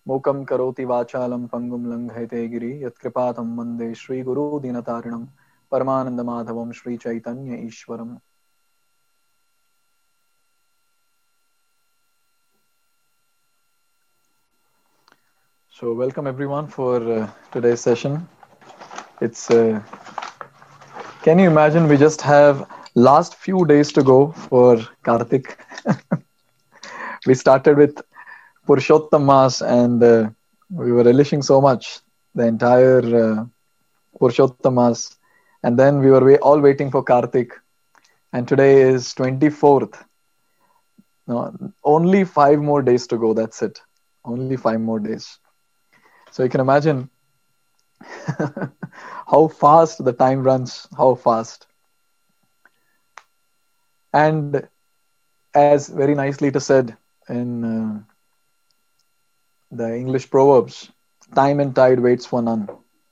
मूकं करोति वाचालं पङ्गुं लङ्घयते गिरि यत्कृपातं वन्दे श्रीगुरु दीनतारिणं परमानन्दमाधवं Sri Chaitanya ईश्वरम्. So welcome everyone for today's session. It's can you imagine we just have last few days to go for Kartik. We started with Purushottam Mas and we were relishing so much the entire Purushottam Mas, and then we were all waiting for Kartik, and today is 24th. No, only 5 more days to go. That's it. Only 5 more days. So you can imagine how fast the time runs, how fast. And as very nicely it is said in the English proverbs, time and tide waits for none.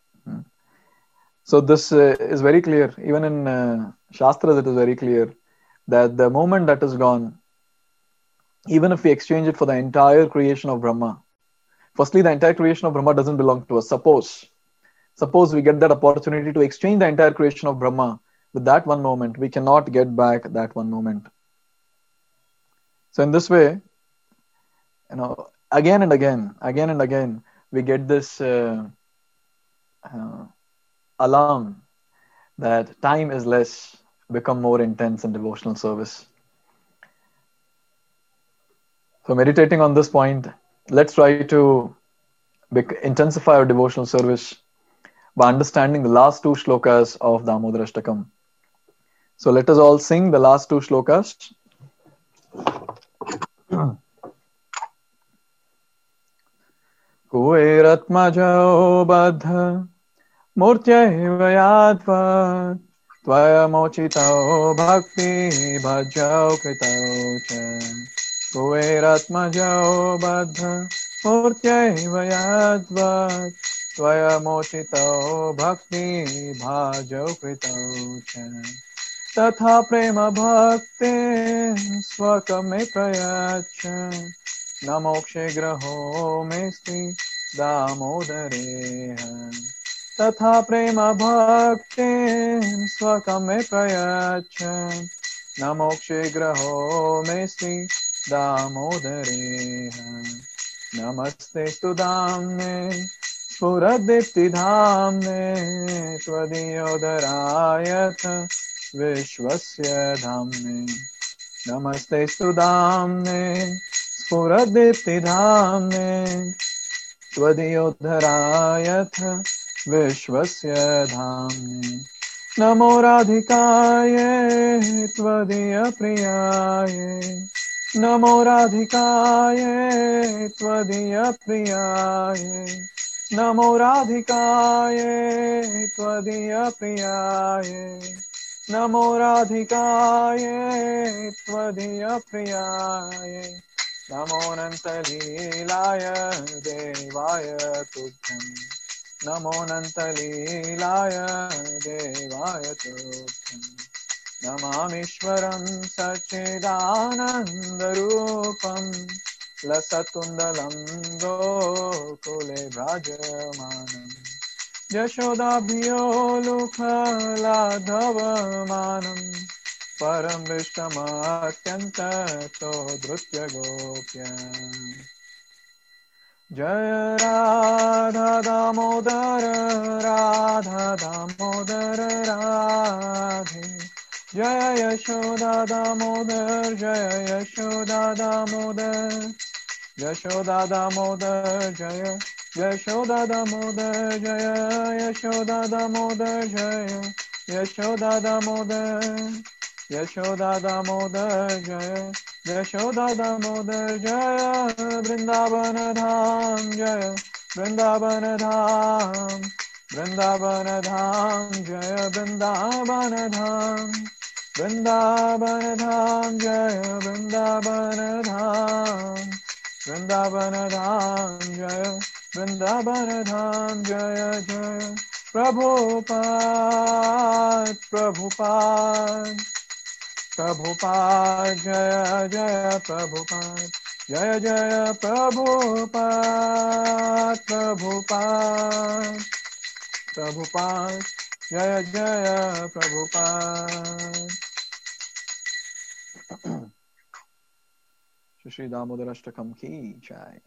So this is very clear. Even in Shastras, it is very clear that the moment that is gone, even if we exchange it for the entire creation of Brahma, firstly, the entire creation of Brahma doesn't belong to us. Suppose we get that opportunity to exchange the entire creation of Brahma with that one moment, we cannot get back that one moment. So in this way, again and again, we get this alarm that time is less, become more intense in devotional service. So meditating on this point, let's try to intensify our devotional service by understanding the last 2 shlokas of Damodar Ashtakam. So let us all sing the last 2 shlokas. Kuveratmajao badha murtyaiva yadvat tvaya mochitao bhakti bhajao kritao cha. Kuveratmajao badha murtyaiva yadvat tvaya mochitao bhakti bhajao kritao cha. Tatha prema bhakti swakame prayacha namokshe graho mesti damodareha. Tatha prema bhakti swakame prayacha namokshe graho mesti damodareha. Namaste studamne spuradipti dhamne tvadiyodarayatha Vishwasya Dhamne. Namaste Sudhamne Spuradipti Dhamne Tvadiyodharayatha Vishwasya Dhamne. Namo Radhikaye Tvadiya Priyaye. Namo Radhikaye Tvadiya Priyaye. Namo Radhikaye Tvadiya Priyaye. Namo Radhikaye Tvadiya Priyaye. Namo Nantalilaya Devaya Tubhyam. Namo Nantalilaya Devaya Tubhyam. Namamishwaram Sachidanandarupam Lasatundalam Gokule Brajamanam Yashodabhyo Lukhaladhavamanam Param Vishkamatyanta Drutya Gopya. Jaya Radha Damodara Radha Damodara Radhe Jaya Yashoda Damodar Jaya Yashoda Damodar Yashoda Damodar Jaya Yashoda Damodar Jaya Yashoda Damodar Jaya Yashoda Damodar Yashoda Damodar Jaya Yashoda Damodar Jaya Vrindavana Dham Jaya Vrindavana Dham Vrindavana Dham Jaya Vrindavana Dham Vrindavana Dham Jaya Vrindavana Dham Vrindavana Dham Jaya Vrindavana Dham Jaya Jaya Prabhupada Prabhupada Prabhupada Jaya Jaya Prabhupada Jaya Jaya Prabhupada, Prabhupada, Prabhupada, Jaya Jaya Prabhupada. Shri Damodar Ashtakam ki jai.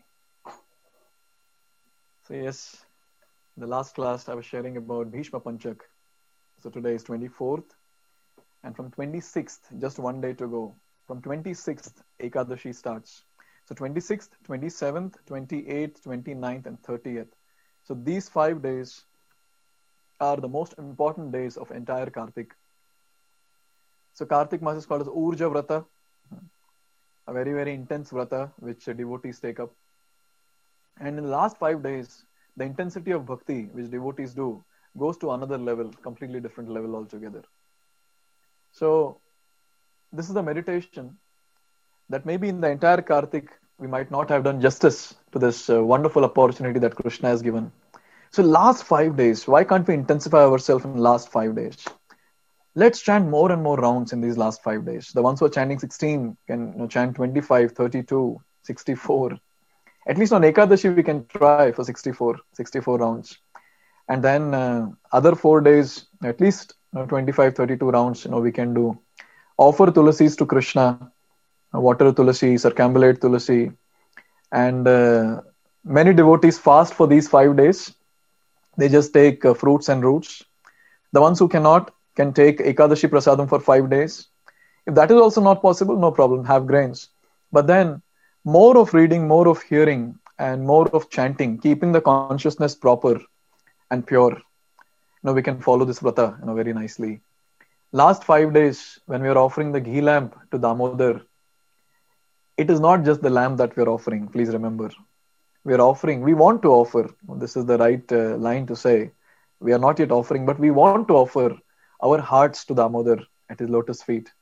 So yes, in the last class I was sharing about Bhishma Panchak. So today is 24th, and from 26th, just one day to go. From 26th, Ekadashi starts. So 26th, 27th, 28th, 29th, and 30th. So these 5 days are the most important days of entire Kartik. So Kartik Mass is called as Urja Vrata, a very, very intense vrata which devotees take up. And in the last 5 days, the intensity of bhakti which devotees do goes to another level, completely different level altogether. So this is the meditation that maybe in the entire Kartik we might not have done justice to this wonderful opportunity that Krishna has given. So last 5 days, why can't we intensify ourselves in the last 5 days? Let's chant more and more rounds in these last 5 days. The ones who are chanting 16 can chant 25, 32, 64. At least on Ekadashi, we can try for 64 rounds. And then other 4 days, at least 25, 32 rounds, we can do. Offer tulasis to Krishna, water tulasi, circumambulate tulasi. And many devotees fast for these 5 days. They just take fruits and roots. The ones who cannot can take Ekadashi Prasadam for 5 days. If that is also not possible, no problem, have grains. But then more of reading, more of hearing, and more of chanting, keeping the consciousness proper and pure. We can follow this vrata very nicely. Last 5 days, when we are offering the ghee lamp to Damodar, it is not just the lamp that we are offering, please remember. We want to offer, this is the right line to say, we are not yet offering, but we want to offer our hearts to Damodar at his lotus feet.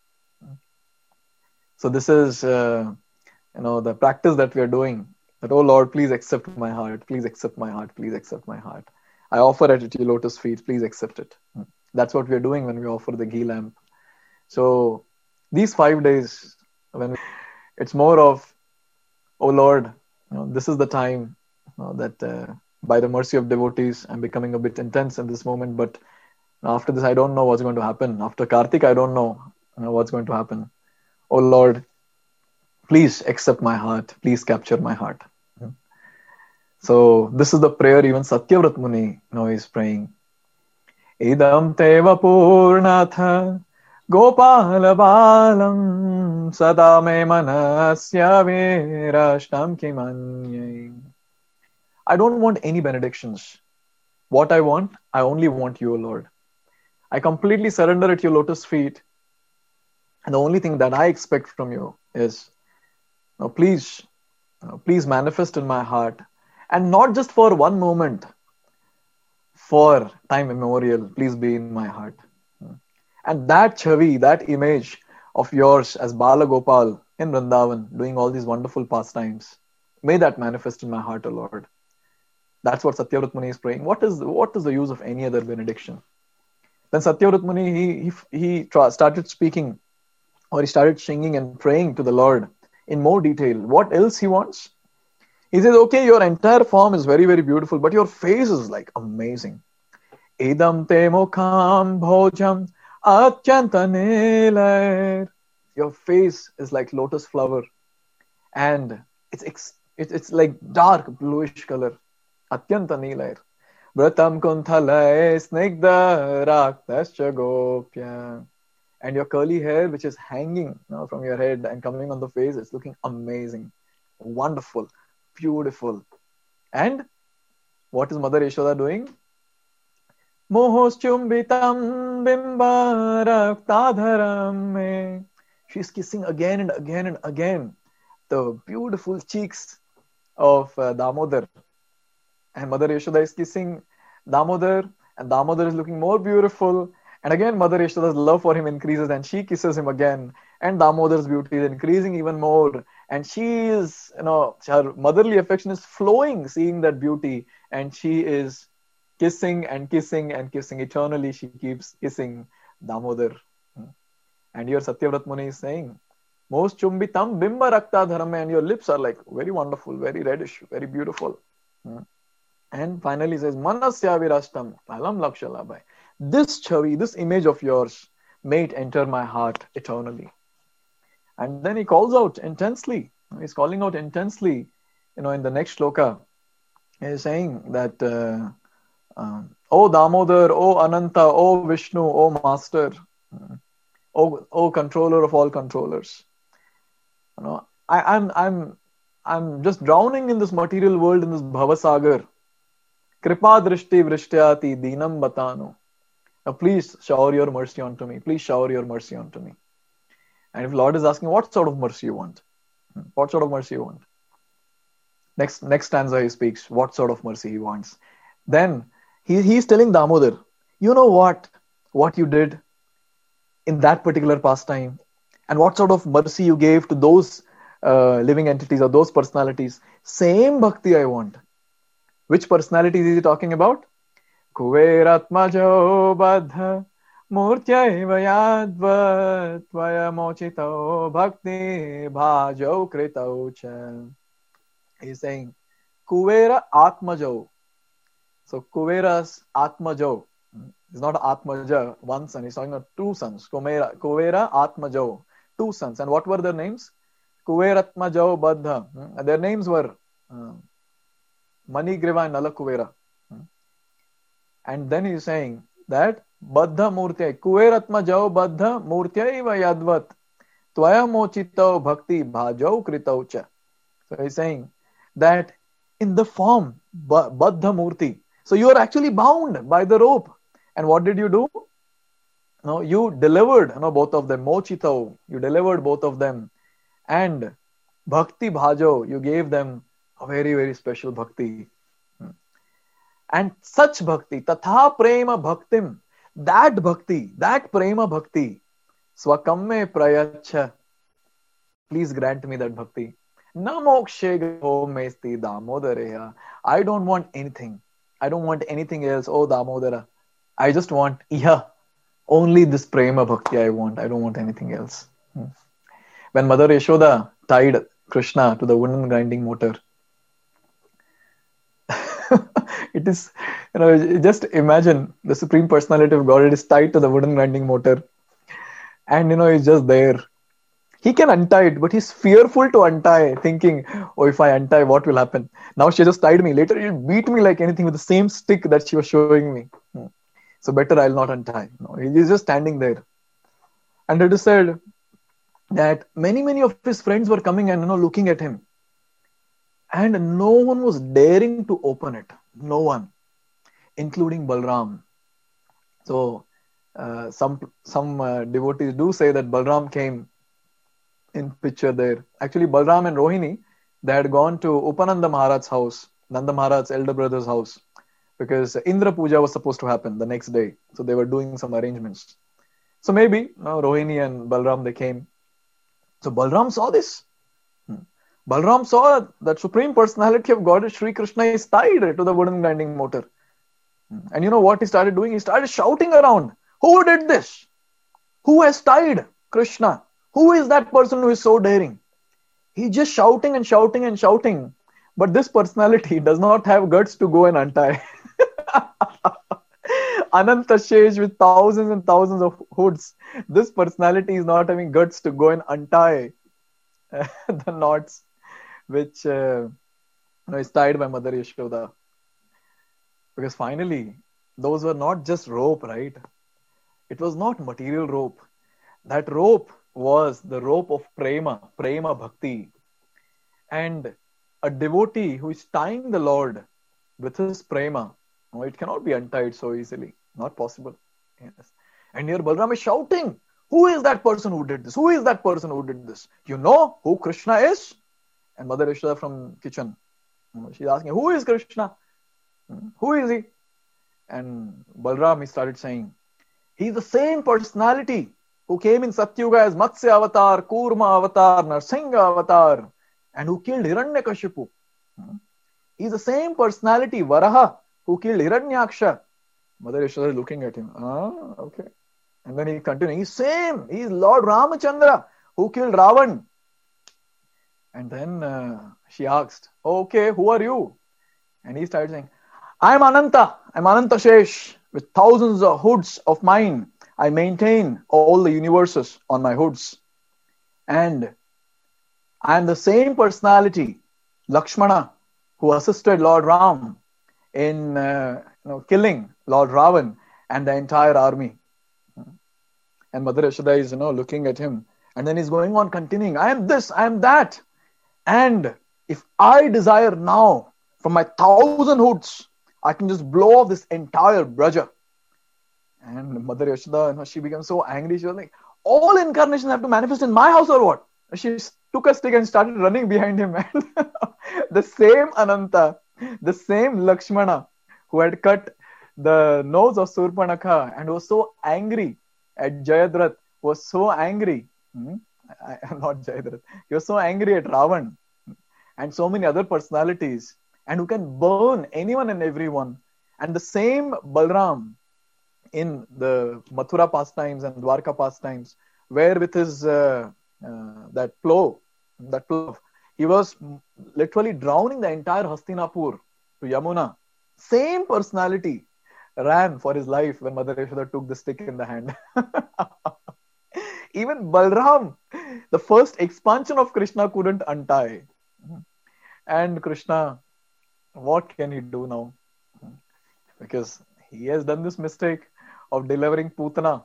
So this is, the practice that we are doing, that, oh Lord, please accept my heart, please accept my heart, please accept my heart. I offer it at your lotus feet, please accept it. That's what we are doing when we offer the ghee lamp. So these 5 days, it's more of, oh Lord, this is the time that by the mercy of devotees, I'm becoming a bit intense in this moment, but after this, I don't know what's going to happen. After Kartik, I don't know what's going to happen. Oh Lord, please accept my heart. Please capture my heart. So this is the prayer even Satyavrat Muni is praying. Idam teva purnatha gopala balam sada me manasya virashtam kimanye. I don't want any benedictions. What I want, I only want you, Lord. I completely surrender at your lotus feet. And the only thing that I expect from you is, please manifest in my heart. And not just for one moment, for time immemorial, please be in my heart. And that chavi, that image of yours as Bala Gopal in Vrindavan, doing all these wonderful pastimes, may that manifest in my heart, O Lord. That's what Satyavrat Muni is praying. What is the use of any other benediction? Then Satyavrat Muni, he started speaking, or he started singing and praying to the Lord in more detail. What else he wants? He says, okay, your entire form is very, very beautiful, but your face is like amazing. Idam te mukham bhojam atyanta. Your face is like lotus flower, and it's like dark bluish color. Atyanta nilair. Vratam kunthalay snigdha raktascha gopya. And your curly hair, which is hanging from your head and coming on the face, is looking amazing, wonderful, beautiful. And what is Mother Yashoda doing? Mohoschumbitam bimbaraktadharam me. She's kissing again and again and again the beautiful cheeks of Damodar. And Mother Yashoda is kissing Damodar, and Damodar is looking more beautiful. And again, Mother Yashoda's love for him increases, and she kisses him again. And Damodar's beauty is increasing even more. And she is, her motherly affection is flowing, seeing that beauty. And she is kissing and kissing and kissing. Eternally, she keeps kissing Damodar. And here Satyavrat Muni is saying, Most chumbitam bimba rakta dharame, and your lips are like very wonderful, very reddish, very beautiful. And finally says, Manasya virashtam, alam lakshalabhai. This chavi, this image of yours, may it enter my heart eternally. And then he calls out intensely. He's calling out intensely, in the next shloka. He's saying that, O Damodar, O Ananta, O Vishnu, O Master, O Controller of all controllers. I'm just drowning in this material world, in this bhavasagar. Kripa drishti vrishyati dinam batano. Now please shower your mercy onto me. Please shower your mercy onto me. And if Lord is asking, what sort of mercy you want? What sort of mercy you want? Next stanza he speaks, what sort of mercy he wants. Then he's telling Damodar, you know what you did in that particular pastime, and what sort of mercy you gave to those living entities or those personalities. Same bhakti I want. Which personalities is he talking about? Kuveratmajo badha murtyaiva yadva tvaya mochito bhakti bhajo kritau cha. He's saying Kuvera Atmajo. So Kuvera's Atmajo. It's not Atmaja, one son. He's talking about two sons. Kuvera Atmajo. Two sons. And what were their names? Kuveratmajo Badha. Their names were Manigriva and Nala Kuvera. And then he's saying that Badha Murtya, Kuveratmajo Badha Murtyaiva Yadvat Tvaya Mochito Bhakti Bhajo Kritaucha. So he's saying that in the form Baddha Murti. So you are actually bound by the rope. And what did you do? No, you delivered both of them. Mochito, you delivered both of them. And Bhakti Bhajo, you gave them a very, very special bhakti. And such bhakti, tatha prema bhaktim, that prema bhakti, swakamme prayacha, please grant me that bhakti. Namokshe mesti damodareya. I don't want anything. I don't want anything else. Oh Damodara. I just want only this prema bhakti I want. I don't want anything else. When Mother Yashoda tied Krishna to the wooden grinding motor, it is, just imagine the Supreme Personality of God. It is tied to the wooden grinding motor. And, he's just there. He can untie it, but he's fearful to untie, thinking, oh, if I untie, what will happen? Now she just tied me. Later, she'll beat me like anything with the same stick that she was showing me. So better I'll not untie. No, he's just standing there. And it is said that many of his friends were coming and, looking at him. And no one was daring to open it. No one, including Balram. So some devotees do say that Balram came in picture there. Actually, Balram and Rohini, they had gone to Upananda Maharaj's house, Nanda Maharaj's elder brother's house, because Indra Puja was supposed to happen the next day. So they were doing some arrangements. So maybe Rohini and Balram, they came. So Balram saw this. Balram saw that Supreme Personality of God, Sri Krishna, is tied to the wooden grinding motor. And you know what he started doing? He started shouting around. Who did this? Who has tied Krishna? Who is that person who is so daring? He's just shouting and shouting and shouting. But this personality does not have guts to go and untie. Ananta Shesh with thousands and thousands of hoods. This personality is not having guts to go and untie the knots which is tied by Mother Yashoda. Because finally, those were not just rope, right? It was not material rope. That rope was the rope of prema bhakti. And a devotee who is tying the Lord with his prema, it cannot be untied so easily. Not possible. Yes. And here Balram is shouting, who is that person who did this? Who is that person who did this? You know who Krishna is? And Mother Yashoda from kitchen, she's asking, who is Krishna? Who is he? And Balram, he started saying, he's the same personality who came in Satyuga as Matsya avatar, Kurma avatar, Narsingha avatar, and who killed Hiranyakashipu. He's the same personality, Varaha, who killed Hiranyaksha. Mother Yashoda is looking at him. Okay. And then he continued, he's Lord Ramachandra, who killed Ravan? And then she asked, okay, who are you? And he started saying, I'm Ananta Shesh. With thousands of hoods of mine, I maintain all the universes on my hoods. And I am the same personality, Lakshmana, who assisted Lord Ram in killing Lord Ravan and the entire army. And Mother Yashoda is looking at him, and then he's going on continuing, I am this, I am that. And if I desire now, from my 1,000 hoods, I can just blow off this entire Braja. And Mother Yashoda, she became so angry. She was like, all incarnations have to manifest in my house or what? She took a stick and started running behind him. And the same Ananta, the same Lakshmana, who had cut the nose of Surpanakha and was so angry at Jayadratha, was so angry. Not Jayadratha. He was so angry at Ravan and so many other personalities, and who can burn anyone and everyone. And the same Balram in the Mathura pastimes and Dwarka pastimes, where with his that plow, he was literally drowning the entire Hastinapur to Yamuna. Same personality ran for his life when Mother Yashoda took the stick in the hand. Even Balram, the first expansion of Krishna, couldn't untie. And Krishna, what can he do now? Because he has done this mistake of delivering Putana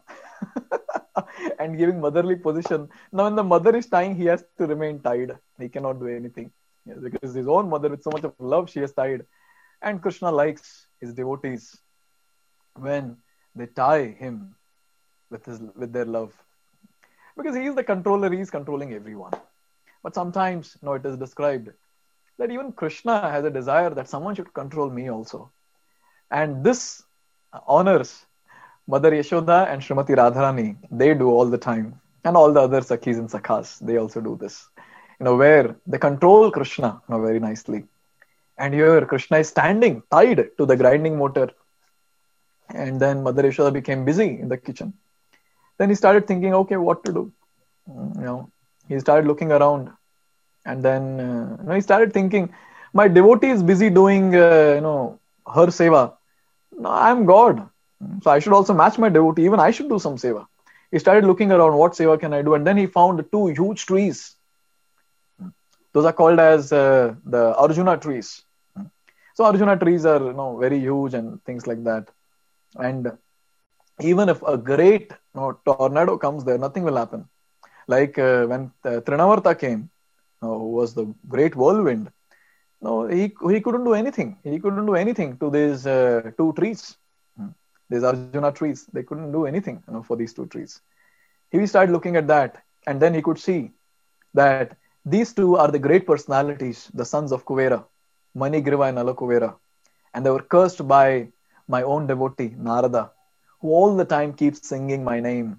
and giving motherly position. Now when the mother is tying, he has to remain tied. He cannot do anything. Yes, because his own mother, with so much of love, she has tied. And Krishna likes his devotees when they tie him with their love. Because he is the controller, he is controlling everyone. But sometimes, it is described that even Krishna has a desire that someone should control me also. And this honors Mother Yashoda and Srimati Radharani. They do all the time. And all the other Sakhis and Sakhas, they also do this. Where they control Krishna very nicely. And here Krishna is standing, tied to the grinding motor. And then Mother Yashoda became busy in the kitchen. Then he started thinking, okay, what to do? He started looking around. And then he started thinking, my devotee is busy doing, her seva. No, I'm God. So I should also match my devotee. Even I should do some seva. He started looking around, what seva can I do? And then he found 2 huge trees. Those are called as the Arjuna trees. So Arjuna trees are very huge and things like that. And even if a great tornado comes there, nothing will happen. Like when Trinavarta came, who was the great whirlwind, he couldn't do anything. He couldn't do anything to these 2 trees. These Arjuna trees, they couldn't do anything for these 2 trees. He started looking at that, and then he could see that these 2 are the great personalities, the sons of Kuvera, Manigriva and Alakuvera. And they were cursed by my own devotee, Narada, who all the time keeps singing my name.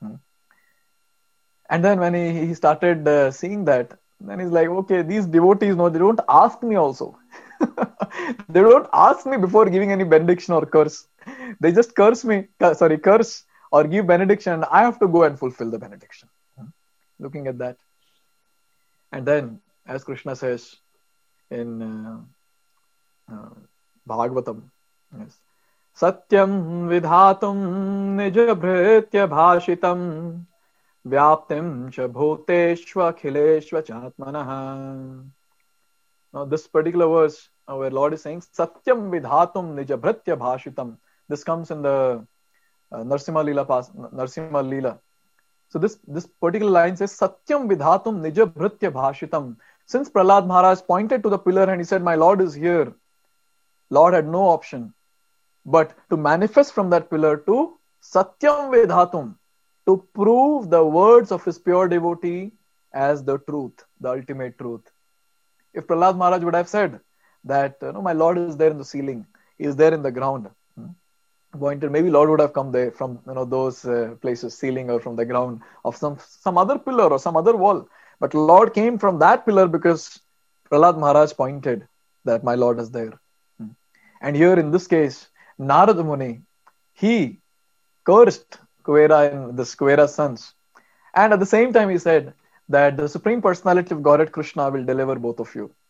And then when he started seeing that, then he's like, okay, these devotees, they don't ask me also. They don't ask me before giving any benediction or curse. They just curse or give benediction, and I have to go and fulfill the benediction. Looking at that. And then, as Krishna says in Bhagavatam, yes, Satyam vidhatum nijabhritya bhashitam vyaptim cha bhuteshva khileshva chatmanaha. Now this particular verse where Lord is saying Satyam vidhatum nijabhritya bhashitam. This comes in the Narsimha Leela. So this particular line says Satyam vidhatum nijabhritya bhashitam. Since Prahlad Maharaj pointed to the pillar and he said, my Lord is here, Lord had no option but to manifest from that pillar to Satyam Vedhatum, to prove the words of his pure devotee as the truth, the ultimate truth. If Prahlad Maharaj would have said that, my Lord is there in the ceiling, he is there in the ground, pointed, maybe Lord would have come there from those places, ceiling or from the ground of some other pillar or some other wall. But Lord came from that pillar because Prahlad Maharaj pointed that my Lord is there. And here in this case, Narada Muni, he cursed Kuvera and the Kuvera's sons. And at the same time he said that the Supreme Personality of Godhead Krishna will deliver both of you.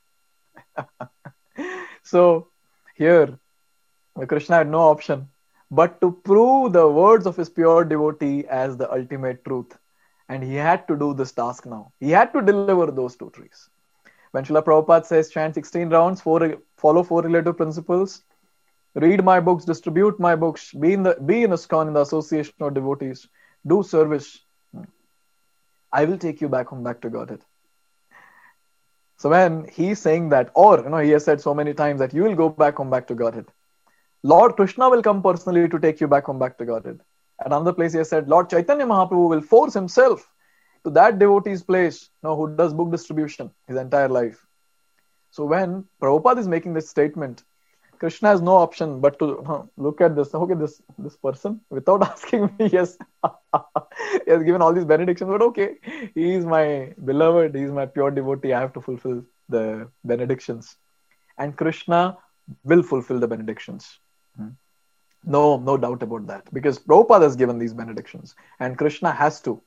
So here, Krishna had no option but to prove the words of his pure devotee as the ultimate truth. And he had to do this task now. He had to deliver those two trees. When Srila Prabhupada says chant 16 rounds, follow four relative principles, read my books, distribute my books, be in ISKCON, in the association of devotees, do service, I will take you back home, back to Godhead. So when he's saying that, or he has said so many times that you will go back home, back to Godhead. Lord Krishna will come personally to take you back home, back to Godhead. At another place he has said, Lord Chaitanya Mahaprabhu will force himself to that devotee's place, who does book distribution his entire life. So when Prabhupada is making this statement, Krishna has no option but to look at this. Okay, this person, without asking me, yes, he has given all these benedictions, but okay, he is my beloved, he is my pure devotee, I have to fulfill the benedictions. And Krishna will fulfill the benedictions. No doubt about that. Because Prabhupada has given these benedictions. And Krishna has to.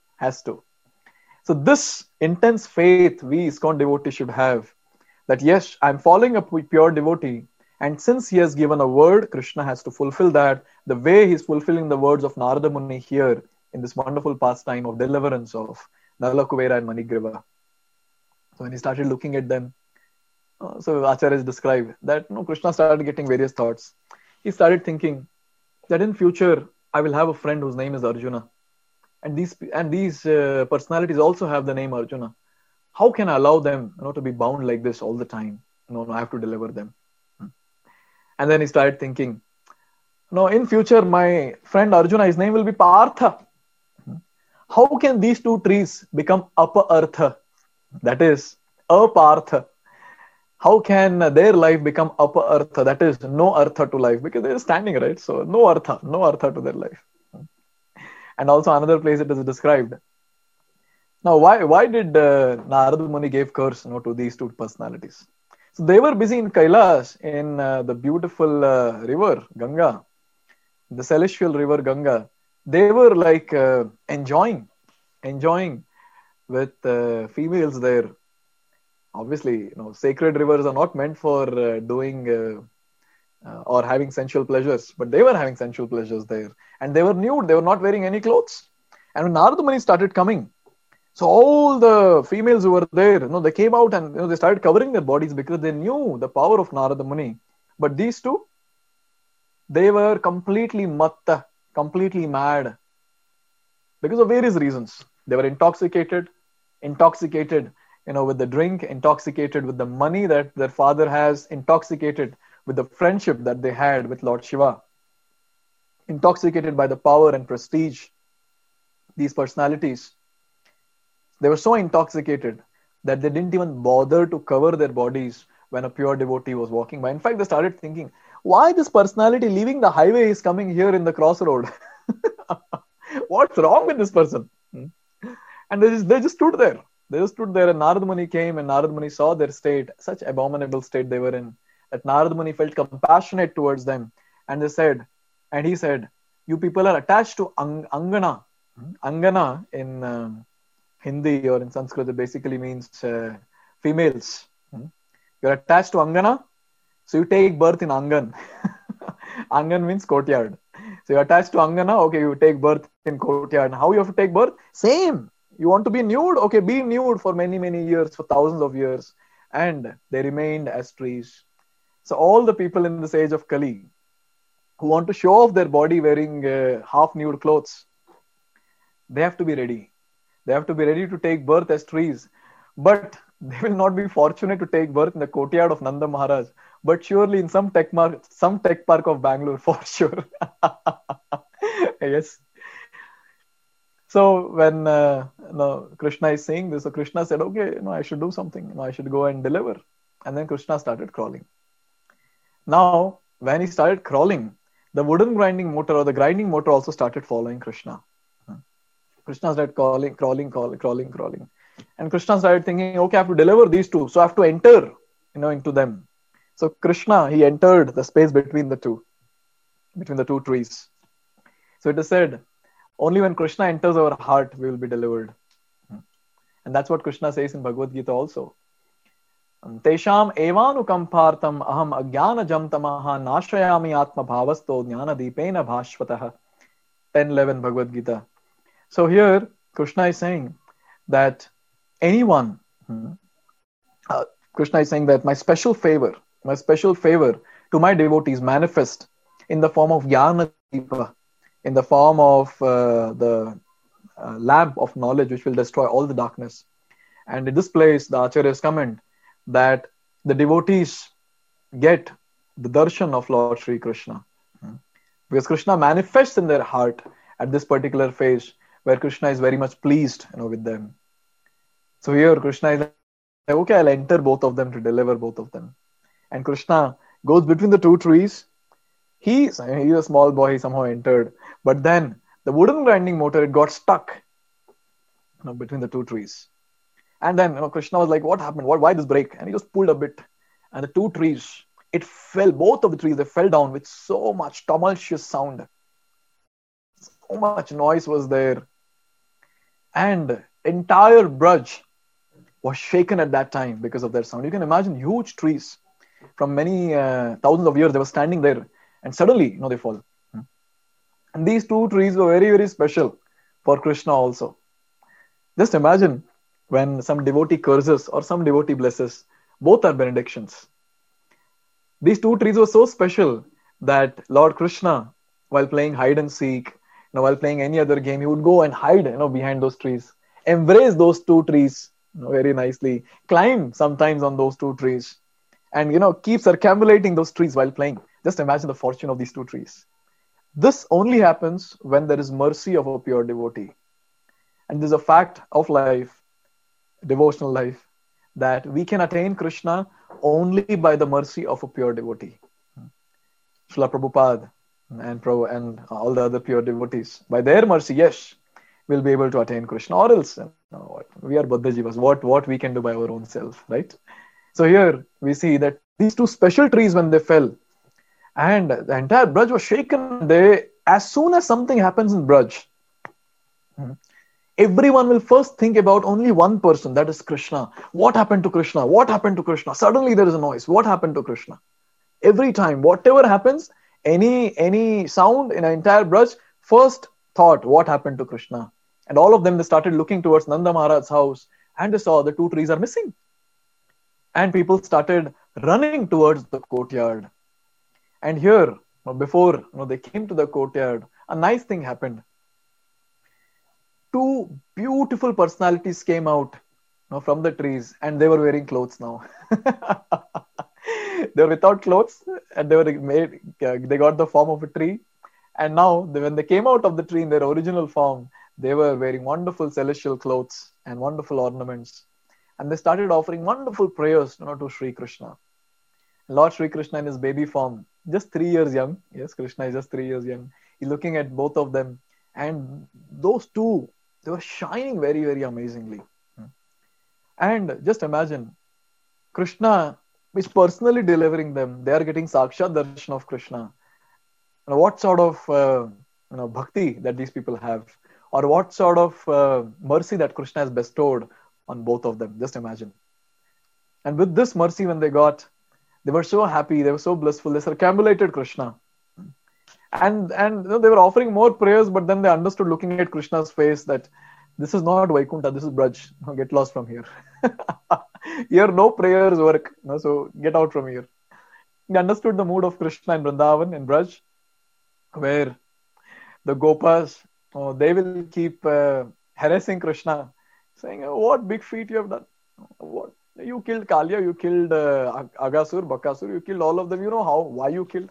So this intense faith we ISKCON devotees should have, that yes, I'm following a pure devotee, and since he has given a word, Krishna has to fulfill that the way he's fulfilling the words of Narada Muni here in this wonderful pastime of deliverance of Nala Kuvera and Manigriva. So when he started looking at them, so Acharya has described that Krishna started getting various thoughts. He started thinking that in future I will have a friend whose name is Arjuna. And these personalities also have the name Arjuna. How can I allow them to be bound like this all the time? No, I have to deliver them. And then he started thinking, in future, my friend Arjuna, his name will be Partha. How can these two trees become Apa Artha? That is, Apartha. How can their life become Apa Artha? That is, no Artha to life. Because they are standing, right? So, no Artha to their life. And also another place it is described. Now, why did Narada Muni gave curse to these two personalities? So they were busy in Kailash, in the beautiful river, Ganga, the celestial river Ganga. They were like enjoying with females there. Obviously, sacred rivers are not meant for doing or having sensual pleasures, but they were having sensual pleasures there. And they were nude, they were not wearing any clothes. And when Narada Muni started coming, so all the females who were there, they came out and they started covering their bodies because they knew the power of Narada Muni. But these two, they were completely matta, completely mad because of various reasons. They were intoxicated with the drink, intoxicated with the money that their father has, intoxicated with the friendship that they had with Lord Shiva, intoxicated by the power and prestige. These personalities, they were so intoxicated that they didn't even bother to cover their bodies when a pure devotee was walking by. In fact, they started thinking, why this personality leaving the highway is coming here in the crossroad? What's wrong with this person? And they just stood there. And Narada Muni came, and Narada Muni saw their state, such abominable state they were in, that Narada Muni felt compassionate towards them. And he said, you people are attached to Angana. Angana in Hindi or in Sanskrit, it basically means females. You're attached to Angana, so you take birth in Angan. Angan means courtyard. So you're attached to Angana, okay, you take birth in courtyard. How you have to take birth? Same. You want to be nude? Okay, be nude for many, many years, for thousands of years. And they remained as trees. So all the people in this age of Kali who want to show off their body wearing half-nude clothes, they have to be ready. They have to be ready to take birth as trees. But they will not be fortunate to take birth in the courtyard of Nanda Maharaj, but surely in some tech park of Bangalore, for sure. Yes. So when Krishna is saying this, so Krishna said, okay, I should do something. I should go and deliver. And then Krishna started crawling. Now, when he started crawling, the wooden grinding motor or the grinding motor also started following Krishna. Krishna started crawling. And Krishna started thinking, okay, I have to deliver these two. So I have to enter, into them. So Krishna, he entered the space between the two trees. So it is said, only when Krishna enters our heart, we will be delivered. And that's what Krishna says in Bhagavad Gita also. Tesham evanukampartam aham ajnanajam tamaha nashayami atma bhavasto jnana deepena bhashvatah. 10:11 Bhagavad Gita. So here Krishna is saying that anyone, Krishna is saying that my special favor to my devotees manifest in the form of Jnana Deepa, in the form of the lamp of knowledge which will destroy all the darkness. And in this place, the Acharyas comment that the devotees get the darshan of Lord Sri Krishna. Because Krishna manifests in their heart at this particular phase where Krishna is very much pleased with them. So here Krishna is like, okay, I'll enter both of them to deliver both of them. And Krishna goes between the two trees. He's a small boy, he somehow entered. But then the wooden grinding mortar, it got stuck between the two trees. And then Krishna was like, what happened? Why this break? And he just pulled a bit. And the two trees, it fell, both of the trees, they fell down with so much tumultuous sound. So much noise was there. And entire Braj was shaken at that time because of that sound. You can imagine huge trees from many thousands of years, they were standing there. And suddenly, they fall. And these two trees were very, very special for Krishna also. Just imagine when some devotee curses or some devotee blesses, both are benedictions. These two trees were so special that Lord Krishna, while playing hide and seek, while playing any other game, he would go and hide, behind those trees, embrace those two trees, very nicely, climb sometimes on those two trees, and keep circumambulating those trees while playing. Just imagine the fortune of these two trees. This only happens when there is mercy of a pure devotee. And there's a fact of life, devotional life, that we can attain Krishna only by the mercy of a pure devotee. Srila Prabhupada and all the other pure devotees, by their mercy, yes, we'll be able to attain Krishna. Or else, we are Baddha Jivas. What we can do by our own self, right? So here we see that these two special trees, when they fell, and the entire Braj was shaken. As soon as something happens in Braj, everyone will first think about only one person, that is Krishna. What happened to Krishna? What happened to Krishna? Suddenly there is a noise. What happened to Krishna? Every time, whatever happens, any sound in an entire Braj, first thought, what happened to Krishna? And all of them, they started looking towards Nanda Maharaj's house, and they saw the two trees are missing. And people started running towards the courtyard. And here, before they came to the courtyard, a nice thing happened. Two beautiful personalities came out from the trees, and they were wearing clothes now. They were without clothes, and they got the form of a tree. And now, when they came out of the tree in their original form, they were wearing wonderful celestial clothes and wonderful ornaments. And they started offering wonderful prayers to Sri Krishna. Lord Sri Krishna in his baby form, just 3 years young. Yes, Krishna is just 3 years young. He's looking at both of them. And those two, they were shining very, very amazingly. And just imagine, Krishna is personally delivering them. They are getting Sakshat Darshan of Krishna. What sort of bhakti that these people have, or what sort of mercy that Krishna has bestowed on both of them. Just imagine. And with this mercy, when they got, they were so happy, they were so blissful, they circumambulated Krishna. And they were offering more prayers, but then they understood, looking at Krishna's face, that this is not Vaikuntha, this is Braj. Get lost from here. Here no prayers work. So get out from here. They understood the mood of Krishna in Vrindavan, in Braj, where the Gopas, they will keep harassing Krishna, saying, what big feat you have done. What? You killed Kalia, you killed Agasur, Bakasur, you killed all of them. You know how? Why you killed?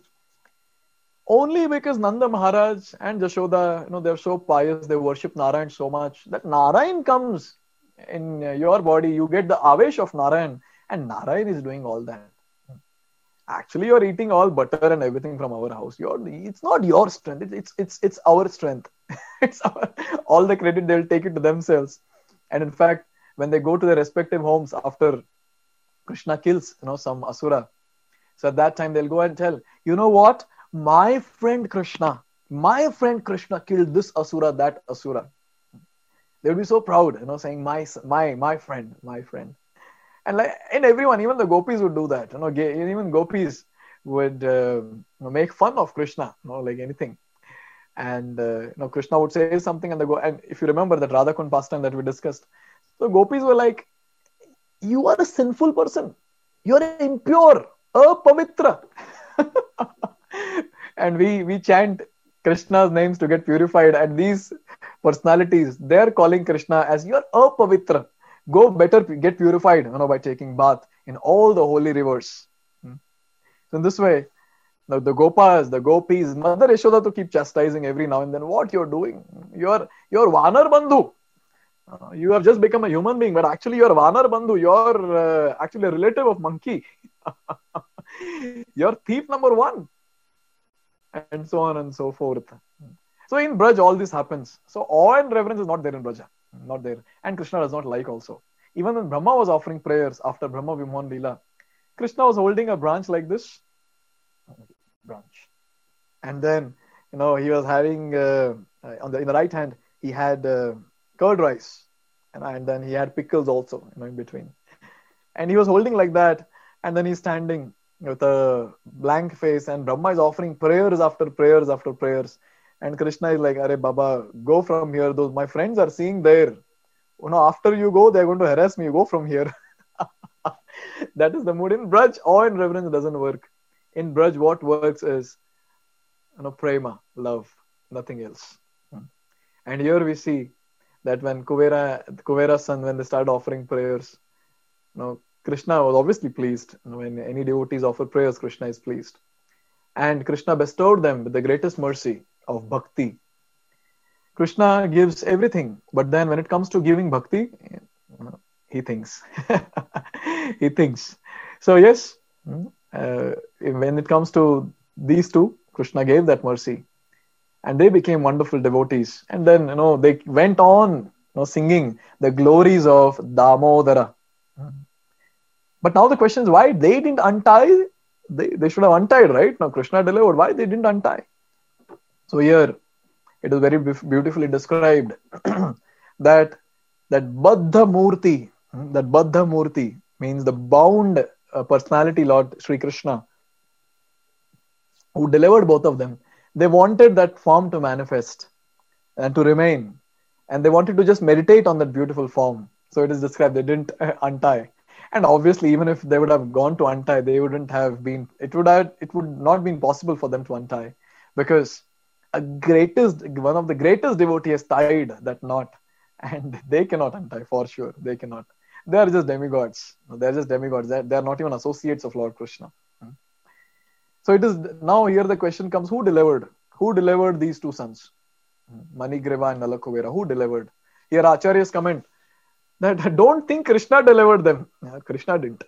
Only because Nanda Maharaj and Jashoda, they're so pious, they worship Narayan so much, that Narayan comes in your body, you get the avesh of Narayan, and Narayan is doing all that. Actually, you're eating all butter and everything from our house. It's not your strength, it's our strength. It's all the credit, they'll take it to themselves. And in fact, when they go to their respective homes after Krishna kills, some Asura, so at that time they'll go and tell, you know what? My friend Krishna killed this Asura, that Asura. They would be so proud, saying my friend, my friend. And like in everyone, even the gopis would do that. Even gopis would make fun of Krishna, like anything. And Krishna would say something, and and if you remember that Radhakund pastime that we discussed, so gopis were like, "You are a sinful person. You are impure, apavitra." And we chant Krishna's names to get purified, and these personalities, they're calling Krishna as you're apavitra. Go better get purified, by taking bath in all the holy rivers. So in this way, the Gopas, the Gopis, Mother Yashoda to keep chastising every now and then, what you're doing. You're Vanar Bandhu. You have just become a human being, but actually you're Vanar Bandhu. You're actually a relative of monkey. You're thief number one. And so on and so forth. So in Braj, all this happens. So awe and reverence is not there in Braja. Not there. And Krishna does not like also. Even when Brahma was offering prayers after Brahma Vimohan Leela, Krishna was holding a branch like this. Branch. And then, he was having, in the right hand, he had curd rice. And then he had pickles also, in between. And he was holding like that. And then he's standing with a blank face, and Brahma is offering prayers after prayers after prayers. And Krishna is like, "Arey Baba, go from here. Those my friends are seeing there. After you go, they're going to harass me. You go from here." That is the mood. In Braj, awe and reverence doesn't work. In Braj, what works is, prema, love, nothing else. And here we see that when Kuvera's son, when they started offering prayers, Krishna was obviously pleased. When any devotees offer prayers, Krishna is pleased. And Krishna bestowed them with the greatest mercy of bhakti. Krishna gives everything, but then when it comes to giving bhakti, he thinks. He thinks. So yes, when it comes to these two, Krishna gave that mercy. And they became wonderful devotees. And then, they went on singing the glories of Damodara. But now the question is, why they didn't untie? They should have untied, right? Now Krishna delivered. Why they didn't untie? So here, it is very beautifully described that Baddha Murti means the bound personality Lord Sri Krishna, who delivered both of them. They wanted that form to manifest and to remain. And they wanted to just meditate on that beautiful form. So it is described, they didn't untie. And obviously, even if they would have gone to untie, they wouldn't have been, it would not been possible for them to untie, because one of the greatest devotees tied that knot, and they cannot untie for sure. They cannot. They are just demigods. They're just demigods. They are not even associates of Lord Krishna. So it is now here the question comes, who delivered? Who delivered these two sons? Manigriva and Nalakuvera. Who delivered? Here Acharya's comment that don't think Krishna delivered them. Krishna didn't.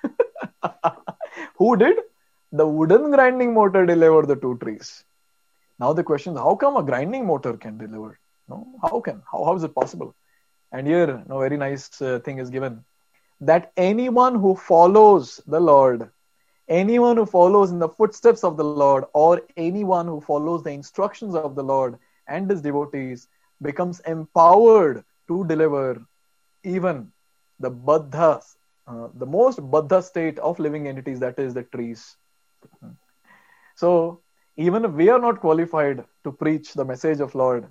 Who did? The wooden grinding motor delivered the two trees. Now the question is, how come a grinding motor can deliver? No, how is it possible? And here, very nice thing is given, that anyone who follows the Lord, anyone who follows in the footsteps of the Lord, or anyone who follows the instructions of the Lord and his devotees, becomes empowered to deliver even the Baddhas, the most Baddha state of living entities, that is the trees. So, even if we are not qualified to preach the message of Lord,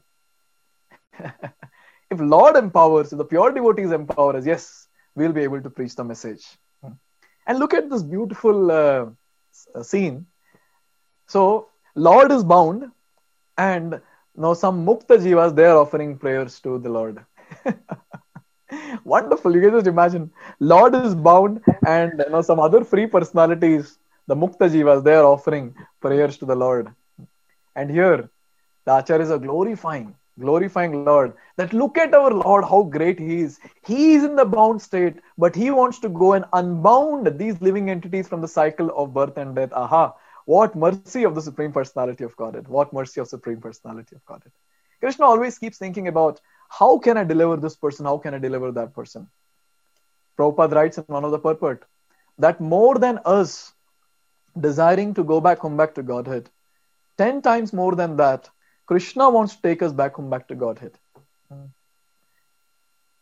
if Lord empowers, if the pure devotees empower us, yes, we'll be able to preach the message. And look at this beautiful scene. So, Lord is bound, and now some Mukta Jivas, they are offering prayers to the Lord. Wonderful. You can just imagine. Lord is bound, and some other free personalities, the Mukta Jivas, they are offering prayers to the Lord. And here, the Acharyas are glorifying Lord. That look at our Lord, how great He is. He is in the bound state, but He wants to go and unbound these living entities from the cycle of birth and death. Aha! What mercy of the Supreme Personality of Godhead. What mercy of Supreme Personality of Godhead. Krishna always keeps thinking about, how can I deliver this person? How can I deliver that person? Prabhupada writes in one of the purport that more than us desiring to go back home, back to Godhead, 10 times more than that, Krishna wants to take us back home, back to Godhead.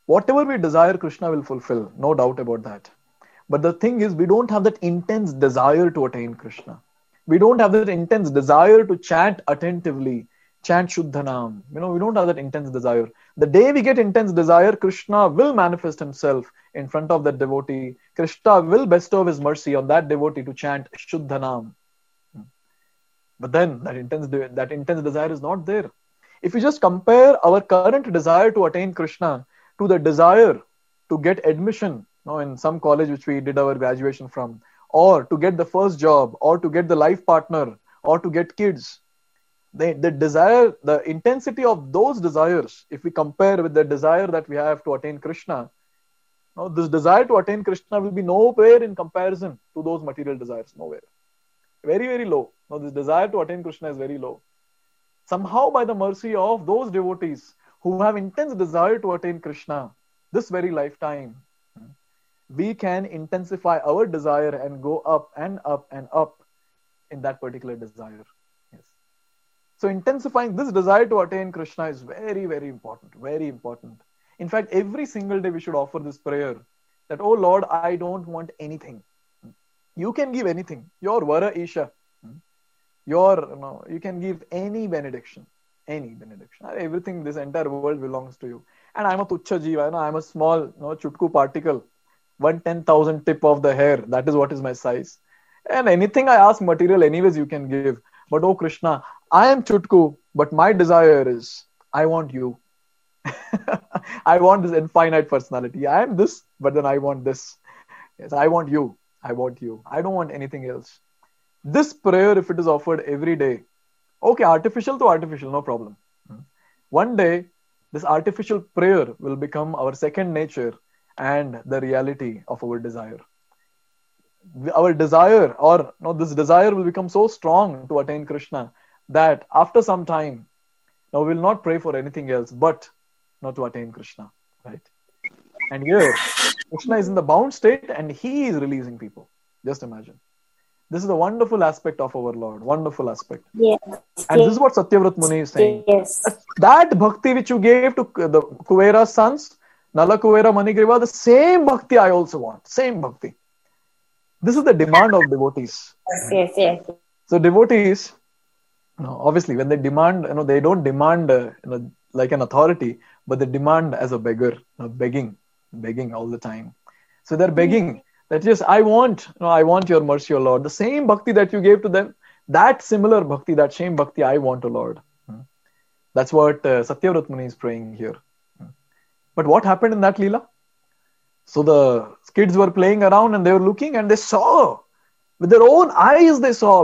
Whatever we desire, Krishna will fulfill, no doubt about that. But the thing is, we don't have that intense desire to attain Krishna. We don't have that intense desire to chant attentively, chant Shuddhanam. We don't have that intense desire. The day we get intense desire, Krishna will manifest himself in front of that devotee. Krishna will bestow his mercy on that devotee to chant Shuddhanam. But then that intense desire is not there. If you just compare our current desire to attain Krishna to the desire to get admission in some college which we did our graduation from, or to get the first job, or to get the life partner, or to get kids, the desire, the intensity of those desires, if we compare with the desire that we have to attain Krishna, this desire to attain Krishna will be nowhere in comparison to those material desires. Nowhere. Very, very low. This desire to attain Krishna is very low. Somehow, by the mercy of those devotees who have intense desire to attain Krishna this very lifetime, we can intensify our desire and go up and up and up in that particular desire. Yes. So intensifying this desire to attain Krishna is very, very important. Very important. In fact, every single day we should offer this prayer that, oh Lord, I don't want anything. You can give anything. Your Vara Isha. You can give any benediction. Any benediction. Everything, this entire world belongs to you. And I'm a Tuchha Jiva. I'm a small chutku particle. 1/10,000 tip of the hair. That is what is my size. And anything I ask material, anyways, you can give. But oh Krishna, I am chutku, but my desire is, I want you. I want this infinite personality. I am this, but then I want this. Yes, I want you. I want you. I don't want anything else. This prayer, if it is offered every day, okay, artificial to artificial, no problem. One day, this artificial prayer will become our second nature and the reality of our desire. Our desire, this desire will become so strong to attain Krishna that after some time, we will not pray for anything else but not to attain Krishna, right? And here, Krishna is in the bound state and he is releasing people. Just imagine. This is a wonderful aspect of our Lord. Wonderful aspect. Yes. And this is what Satyavrat Muni is saying. Yes. That bhakti which you gave to the Kuvera's sons, Nala Kuvera Manigriva, the same bhakti I also want. Same bhakti. This is the demand of devotees. Yes. So devotees, obviously, when they demand, they don't demand like an authority, but they demand as a beggar, begging all the time. So they're begging that yes, I want your mercy, O Lord. The same bhakti that you gave to them, that similar bhakti, that same bhakti I want, O Lord. That's what Satyavrat Muni is praying here. But what happened in that Leela? So the kids were playing around and they were looking and they saw, with their own eyes they saw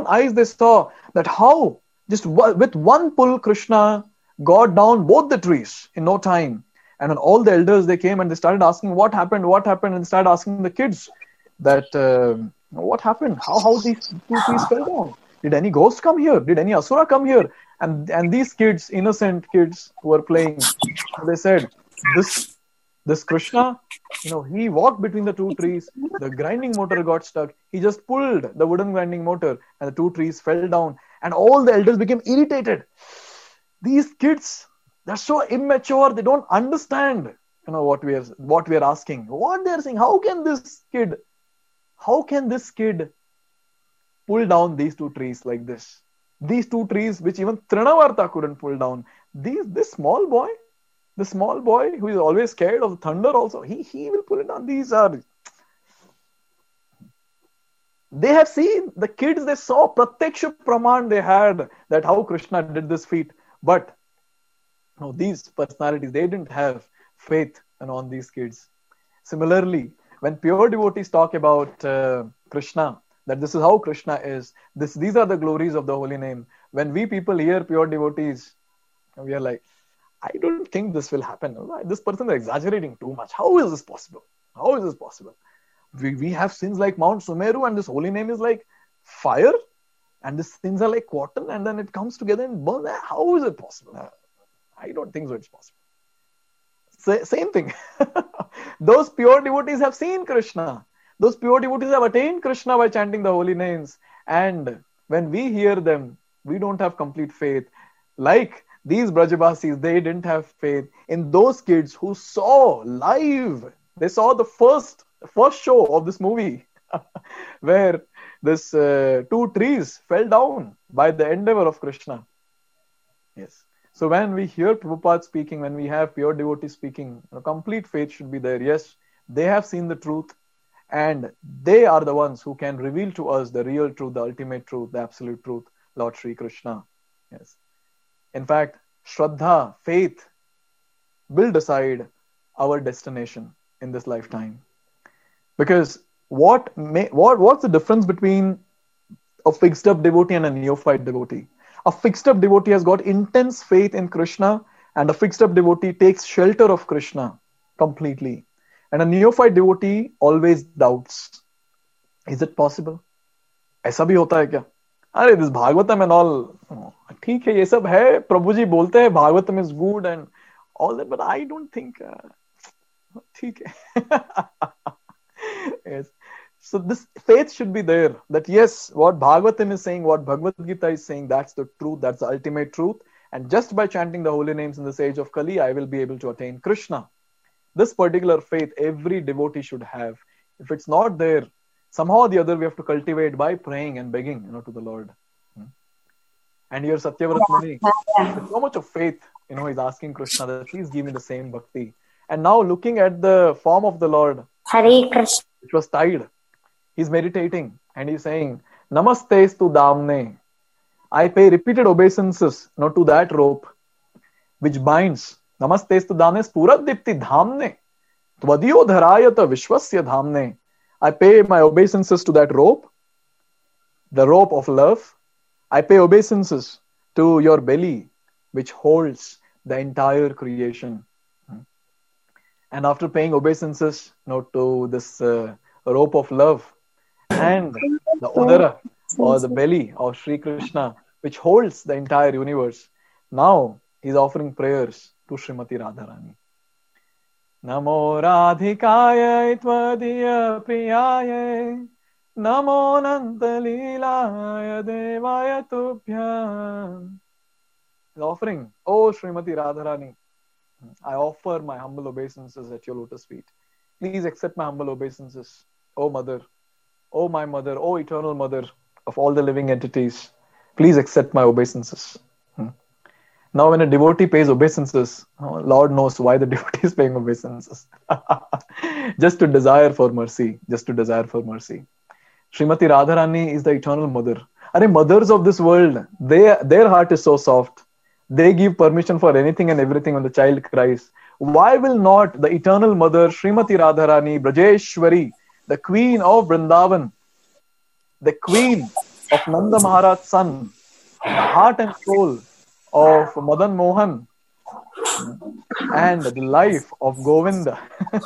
that how just with one pull Krishna got down both the trees in no time. And when all the elders, they came and they started asking what happened, and started asking the kids that what happened, how these two trees fell down. Did any ghost come here? Did any asura come here? And these kids, innocent kids who were playing, they said, this Krishna, he walked between the two trees. The grinding motor got stuck. He just pulled the wooden grinding motor and the two trees fell down. And all the elders became irritated. These kids, they're so immature. They don't understand, what we are asking, what they are saying. How can this kid pull down these two trees like this? These two trees, which even Trinavarta couldn't pull down. This small boy, who is always scared of thunder also, he will pull it down. These are... They have seen, the kids, they saw Pratyaksha Praman they had, that how Krishna did this feat. But these personalities, they didn't have faith on these kids. Similarly, when pure devotees talk about Krishna, that this is how Krishna is, these are the glories of the holy name. When we people hear pure devotees, we are like, I don't think this will happen. This person is exaggerating too much. How is this possible? We have sins like Mount Sumeru and this holy name is like fire and these sins are like cotton and then it comes together and burns. How is it possible? I don't think so it's possible. Same thing. Those pure devotees have seen Krishna. Those pure devotees have attained Krishna by chanting the holy names. And when we hear them, we don't have complete faith. Like These Brajabasis, they didn't have faith in those kids who saw live. They saw the first show of this movie where this two trees fell down by the endeavor of Krishna. Yes. So when we hear Prabhupada speaking, when we have pure devotees speaking, complete faith should be there. Yes, they have seen the truth, and they are the ones who can reveal to us the real truth, the ultimate truth, the absolute truth, Lord Sri Krishna. Yes. In fact, Shraddha, faith, will decide our destination in this lifetime. Because what's the difference between a fixed up devotee and a neophyte devotee? A fixed up devotee has got intense faith in Krishna, and a fixed up devotee takes shelter of Krishna completely. And a neophyte devotee always doubts. Is it possible? ऐसा भी होता है क्या? अरे this Bhagavatam and all, ठीक है ये सब है, प्रभु जी बोलते हैं Bhagavatam is good and all that, but I don't think ठीक है. Yes. So this faith should be there, that yes, what Bhagavatam is saying, what Bhagavad Gita is saying, that's the truth, that's the ultimate truth. And just by chanting the holy names in this age of Kali, I will be able to attain Krishna. This particular faith every devotee should have. If it's not there, somehow or the other we have to cultivate by praying and begging, to the Lord. And here Satyavrat Muni, with so much of faith, he's asking Krishna that please give me the same bhakti. And now looking at the form of the Lord, Hare Krishna, which was tied, he's meditating and he's saying, Namastestu Damne. I pay repeated obeisances to that rope which binds. Namastestu Damne Spuradipti Dhamne. Tvadiyo Dharayata Vishwasya Dhamne. I pay my obeisances to that rope, the rope of love. I pay obeisances to your belly, which holds the entire creation. And after paying obeisances to this rope of love and the udara or the belly of Sri Krishna, which holds the entire universe, now he's offering prayers to Srimati Radharani. Namo Radhikaya Tvadiya Priyaya Namo Nantalilaya Devaya Tubhyam. He's offering, oh Srimati Radharani, I offer my humble obeisances at your lotus feet. Please accept my humble obeisances, O Mother, O my Mother, O Eternal Mother of all the living entities. Please accept my obeisances. Now when a devotee pays obeisances, Lord knows why the devotee is paying obeisances. Just to desire for mercy, just to desire for mercy. Srimati Radharani is the Eternal Mother. Are mothers of this world, their heart is so soft. They give permission for anything and everything when the child cries. Why will not the Eternal Mother, Srimati Radharani, Brajeshwari, the Queen of Vrindavan, the Queen of Nanda Maharaj's son, the heart and soul of Madan Mohan, and the life of Govinda,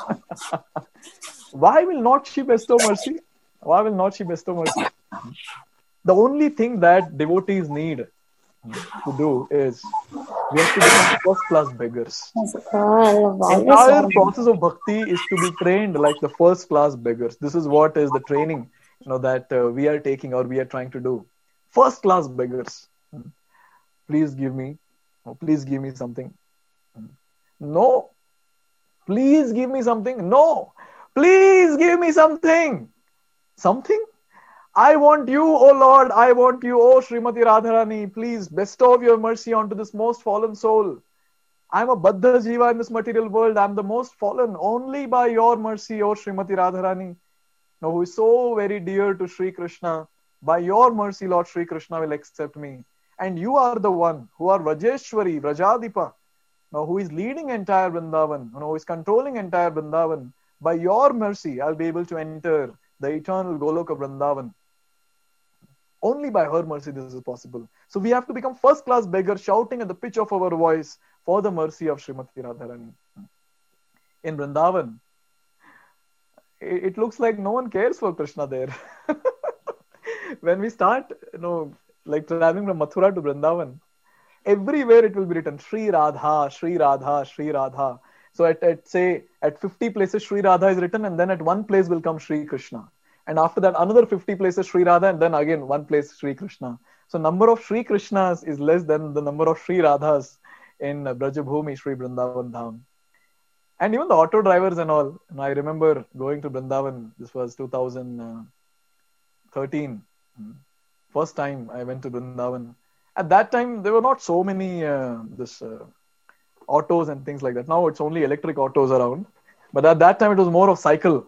why will not she bestow mercy? Why will not she bestow mercy? The only thing that devotees need to do is we have to become first-class beggars. The entire process of bhakti is to be trained like the first-class beggars. This is what is the training, that we are taking or we are trying to do. First-class beggars. Please give me something. No. Please give me something. No. Please give me something. Something? I want you, O Lord, I want you, O Srimati Radharani, please bestow your mercy onto this most fallen soul. I'm a Baddha Jiva in this material world. I'm the most fallen. Only by your mercy, O Srimati Radharani, who is so very dear to Sri Krishna, by your mercy, Lord Sri Krishna will accept me. And you are the one who are Vrajeshwari, Vrajadipa, who is leading entire Vrindavan, who is controlling entire Vrindavan. By your mercy, I'll be able to enter the eternal Goloka Vrindavan. Only by her mercy this is possible. So we have to become first-class beggars, shouting at the pitch of our voice for the mercy of Srimati Radharani. In Vrindavan, it looks like no one cares for Krishna there. When we start, like traveling from Mathura to Vrindavan, everywhere it will be written Sri Radha, Sri Radha, Sri Radha. So at 50 places Sri Radha is written, and then at one place will come Sri Krishna. And after that, another 50 places Sri Radha, and then again one place Sri Krishna. So number of Sri Krishnas is less than the number of Sri Radhas in Brajabhumi Sri Vrindavan Dham. And even the auto drivers and all. And I remember going to Vrindavan. This was 2013. First time I went to Vrindavan. At that time, there were not so many autos and things like that. Now it's only electric autos around. But at that time, it was more of cycle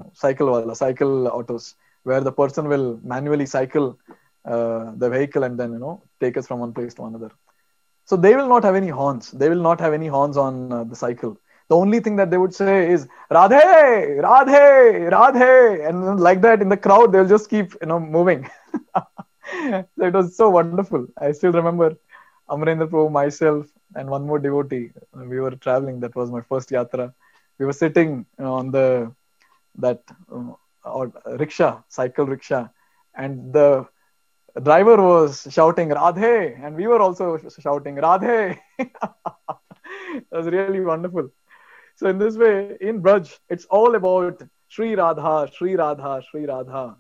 autos, where the person will manually cycle the vehicle and then, take us from one place to another. So they will not have any horns. They will not have any horns on the cycle. The only thing that they would say is Radhe, Radhe, Radhe, and like that in the crowd they'll just keep moving. So it was so wonderful. I still remember Amarendra Prabhu, myself, and one more devotee. We were traveling. That was my first yatra. We were sitting on that rickshaw, cycle rickshaw, and the driver was shouting Radhe, and we were also shouting Radhe. It was really wonderful. So in this way, in Braj, it's all about Sri Radha, Sri Radha, Sri Radha.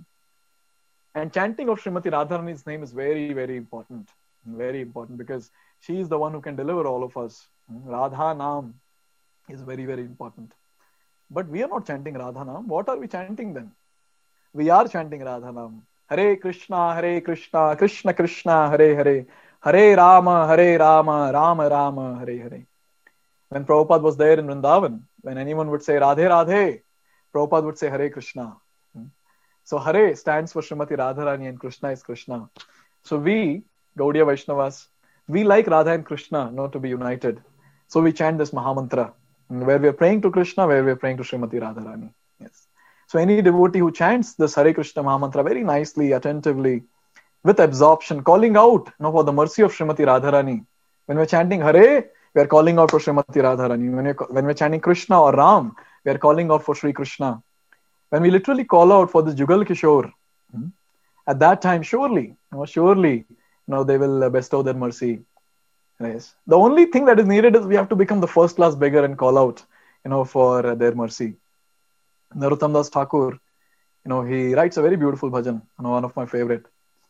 And chanting of Srimati Radharani's name is very, very important. Very important because she is the one who can deliver all of us. Radha Naam is very, very important. But we are not chanting Radha Naam. What are we chanting then? We are chanting Radha Naam. Hare Krishna, Krishna Krishna, Hare Hare. Hare Rama, Rama Rama, Hare Hare. When Prabhupada was there in Vrindavan, when anyone would say Radhe Radhe, Prabhupada would say Hare Krishna. So Hare stands for Srimati Radharani and Krishna is Krishna. So we, Gaudiya Vaishnavas, we like Radha and Krishna not to be united. So we chant this Mahamantra, where we are praying to Krishna, where we are praying to Srimati Radharani. Yes. So any devotee who chants this Hare Krishna Mahamantra very nicely, attentively, with absorption, calling out for the mercy of Srimati Radharani. When we're chanting Hare, we are calling out for Srimati Radharani. When we're chanting Krishna or Ram, we are calling out for Sri Krishna. When we literally call out for this Jugal Kishore, at that time, surely, they will bestow their mercy. Yes. The only thing that is needed is we have to become the first class beggar and call out, for their mercy. Narottam Das Thakur, he writes a very beautiful bhajan, one of my favorite.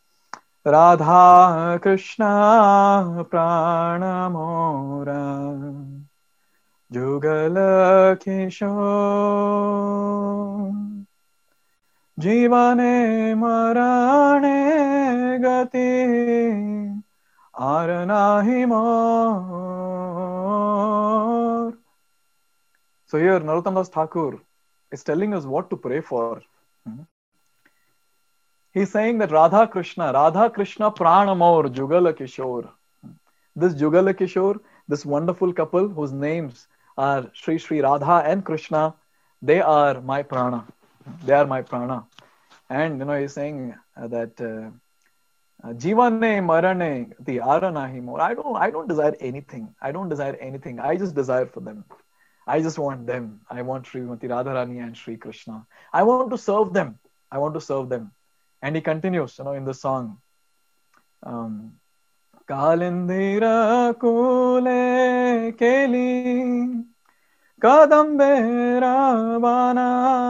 Radha Krishna Prana Mora Jugal Kishore Jivane Marane Gati Aranahi More. So here Narottam Das Thakur is telling us what to pray for. He's saying that Radha Krishna Pranamor Jugala Kishore. This Jugala Kishore, this wonderful couple whose names are Sri Sri Radha and Krishna, they are my prana. They are my prana. And he's saying that Jivane Marane the Aranahi more. I don't desire anything. I just desire for them. I just want them. I want Srimati Radharani and Sri Krishna. I want to serve them. And he continues, in the song. Kalindira kule keli kadambe ravana.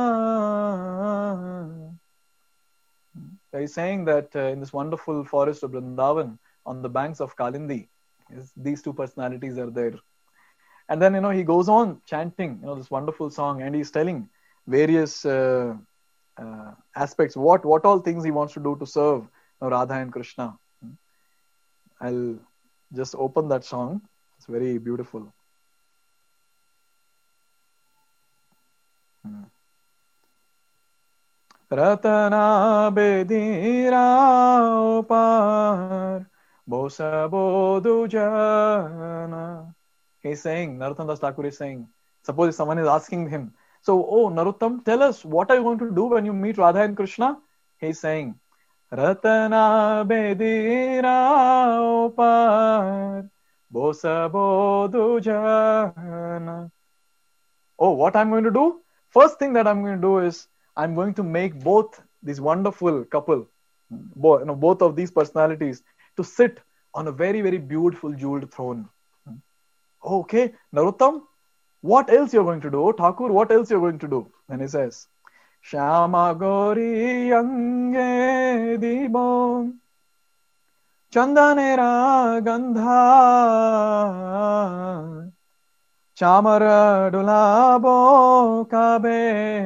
He's saying that in this wonderful forest of Vrindavan, on the banks of Kalindi, these two personalities are there. And then, he goes on chanting, this wonderful song, and he's telling various aspects, what all things he wants to do to serve Radha and Krishna. I'll just open that song. It's very beautiful. Ratana bedira par bosa bodu jana. He's saying, Narottam Das Thakur is saying, suppose if someone is asking him, so, Narottam, tell us, what are you going to do when you meet Radha and Krishna? He's saying, Ratana bedira par bosa bodu jana. Oh, what I'm going to do? First thing that I'm going to do is, I'm going to make both these wonderful couple, both of these personalities, to sit on a very, very beautiful jeweled throne. Okay, Narottam, what else you're going to do? Thakur, what else you're going to do? And he says, Shama Gori Ange Dibo Chandanera gandha chamara dulabo kabe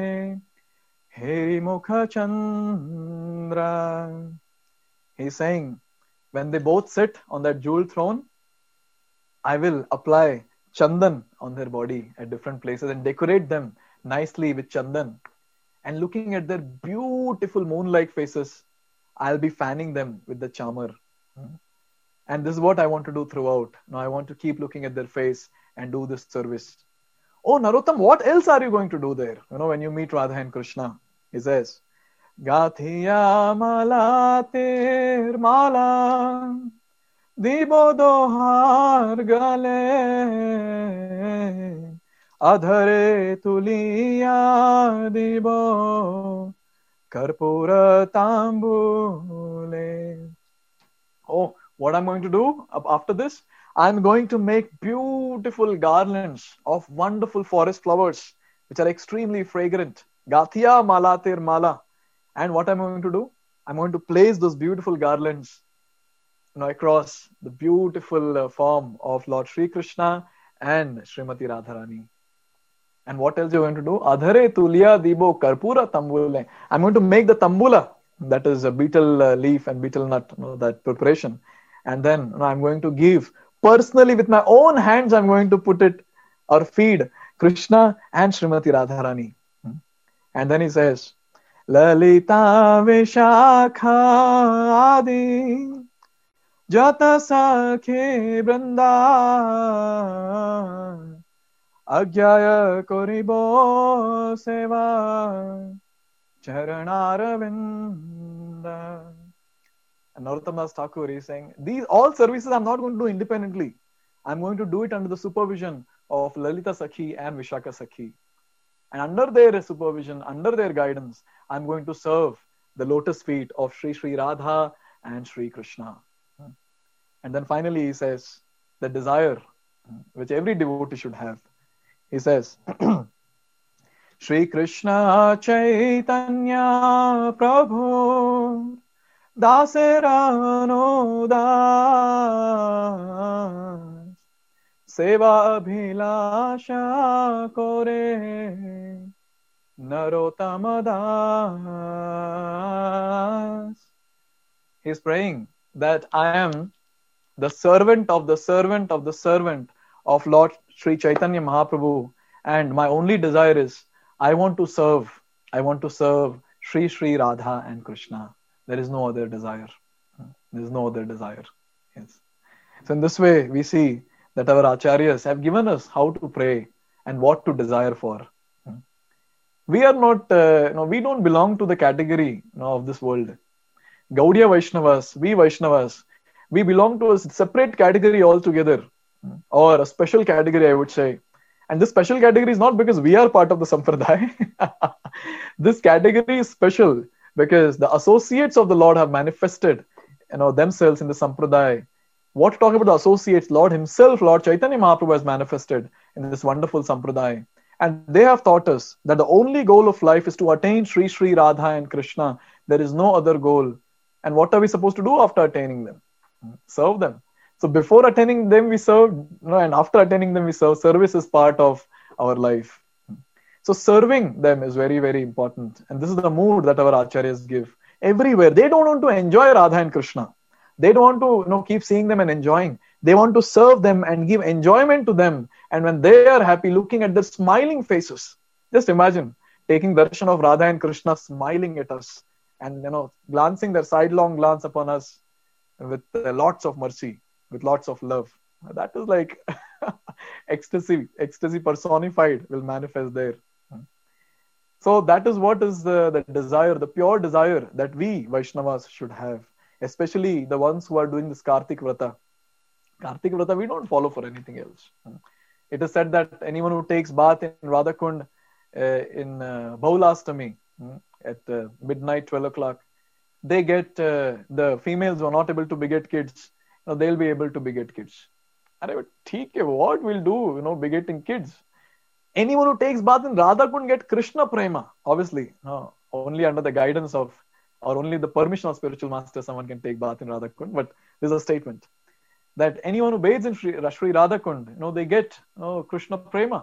heri mukha chandra. He's saying, when they both sit on that jewel throne, I will apply chandan on their body at different places and decorate them nicely with chandan. And looking at their beautiful moon-like faces, I'll be fanning them with the chamar. And this is what I want to do throughout. Now I want to keep looking at their face and do this service. Oh, Narottam, what else are you going to do there? When you meet Radha and Krishna, he says, Gathiya mala tir mala dibo dohar gale adhare tuliya dibo karpura tambule. Oh, what I'm going to do after this? I'm going to make beautiful garlands of wonderful forest flowers, which are extremely fragrant. Gathiya malatir mala. And what I'm going to do? I'm going to place those beautiful garlands across the beautiful form of Lord Sri Krishna and Srimati Radharani. And what else you're going to do? Adhare tuliya dibo karpura tambule. I'm going to make the tambula, that is a betel leaf and betel nut, that preparation. And then I'm going to give personally with my own hands, I'm going to put it or feed Krishna and Srimati Radharani. And then he says, Lalita Vishakha Adi Jata Sakhe Branda Agyaya Koribo Seva Charanaravinda. And Narottam Das Thakur is saying, these all services I'm not going to do independently. I'm going to do it under the supervision of Lalita Sakhi and Vishaka Sakhi. And under their supervision, under their guidance, I'm going to serve the lotus feet of Sri Sri Radha and Sri Krishna. And then finally he says, the desire which every devotee should have. He says, Shri Krishna Chaitanya Prabhu Dasera Das Seva Abhilasha Kore Narottama Das. He's praying that I am the servant of the servant of the servant of Lord Sri Chaitanya Mahaprabhu, and my only desire is I want to serve Sri Sri Radha and Krishna. There is no other desire. There is no other desire. Yes. So in this way, we see that our acharyas have given us how to pray and what to desire for. We are not, we don't belong to the category of this world. Gaudiya Vaishnavas, we Vaishnavas, we belong to a separate category altogether, or a special category, I would say. And this special category is not because we are part of the Sampradaya. This category is special because the associates of the Lord have manifested themselves in the Sampradaya. What to talk about the associates? Lord himself, Lord Chaitanya Mahaprabhu has manifested in this wonderful Sampradaya. And they have taught us that the only goal of life is to attain Sri Sri Radha and Krishna. There is no other goal. And what are we supposed to do after attaining them? Serve them. So before attaining them, we serve, and after attaining them, we serve. Service is part of our life. So serving them is very, very important. And this is the mood that our acharyas give everywhere. They don't want to enjoy Radha and Krishna. They don't want to keep seeing them and enjoying. They want to serve them and give enjoyment to them. And when they are happy, looking at their smiling faces, just imagine taking darshan of Radha and Krishna smiling at us and glancing their sidelong glance upon us with lots of mercy, with lots of love. That is like ecstasy personified will manifest there. So that is what is the desire, the pure desire that we Vaishnavas should have, especially the ones who are doing this Kartik Vrata. Kartik Vrata, we don't follow for anything else. It is said that anyone who takes bath in Radhakund in Baulastami at midnight, 12 o'clock, they get, the females who are not able to beget kids, they'll be able to beget kids. And I would, what we'll do, begetting kids. Anyone who takes bath in Radha couldn't get Krishna Prema, obviously, only under the guidance of or only the permission of spiritual master someone can take bath in Radha Kund. But there's a statement that anyone who bathes in Shri Radha Kund, they get Krishna Prema.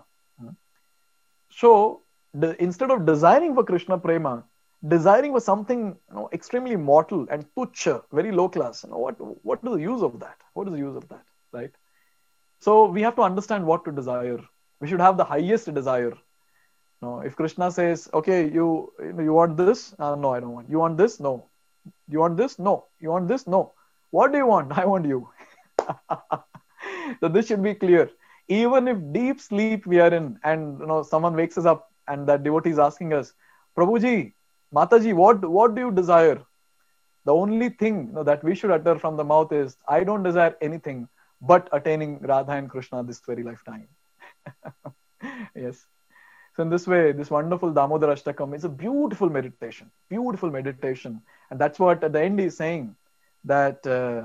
So instead of desiring for Krishna Prema, desiring for something extremely mortal and tuchha, very low class. What is the use of that? What is the use of that, right? So we have to understand what to desire. We should have the highest desire. If Krishna says, okay, you want this? No, I don't want. You want this? No. You want this? No. You want this? No. What do you want? I want you. So this should be clear. Even if deep sleep we are in, and someone wakes us up, and that devotee is asking us, Prabhuji, Mataji, what do you desire? The only thing that we should utter from the mouth is, I don't desire anything but attaining Radha and Krishna this very lifetime. Yes. So in this way, this wonderful Damodar Ashtakam is a beautiful meditation. And that's what at the end he's saying, that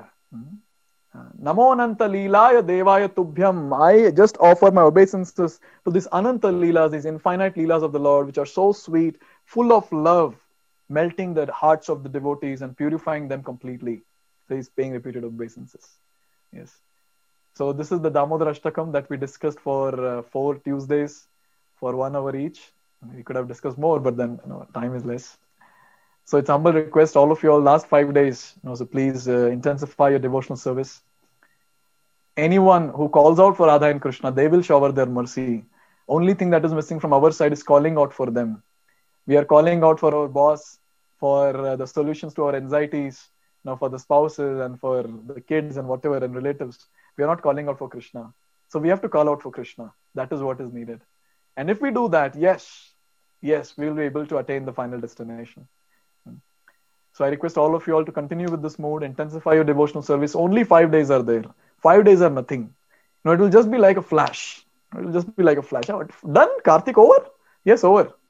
Namo Ananta Leelaya Devaya Tubhyam. I just offer my obeisances to these Ananta Leelas, these infinite Leelas of the Lord, which are so sweet, full of love, melting the hearts of the devotees and purifying them completely. So he's paying repeated obeisances. Yes. So this is the Damodar Ashtakam that we discussed for 4 Tuesdays, for 1 hour each. We could have discussed more, but then time is less. So it's humble request, all of you all, last 5 days, so please intensify your devotional service. Anyone who calls out for Radha and Krishna, they will shower their mercy. Only thing that is missing from our side is calling out for them. We are calling out for our boss, for the solutions to our anxieties, for the spouses and for the kids and whatever and relatives. We are not calling out for Krishna. So we have to call out for Krishna. That is what is needed. And if we do that, yes, we will be able to attain the final destination. So I request all of you all to continue with this mood, intensify your devotional service. Only 5 days are there. 5 days are nothing. It will just be like a flash. Done? Karthik over? Yes, over.